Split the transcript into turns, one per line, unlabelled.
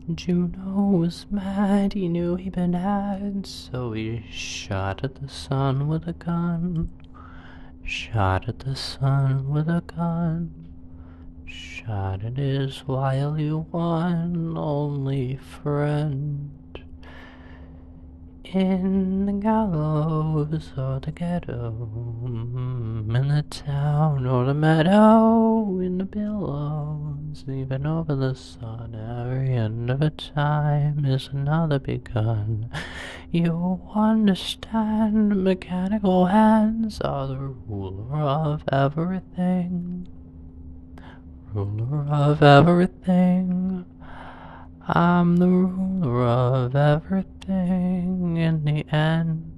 Juno was mad, he knew he'd been had, so he shot at the sun with a gun. Shot at the sun with a gun. Shot at his wily one only friend. In the gallows or the ghetto, in the town or the meadow, in the billows, even over the sun, every end of a time is another begun. You understand, mechanical hands are the ruler of everything. Ruler of everything. I'm the ruler of everything in the end.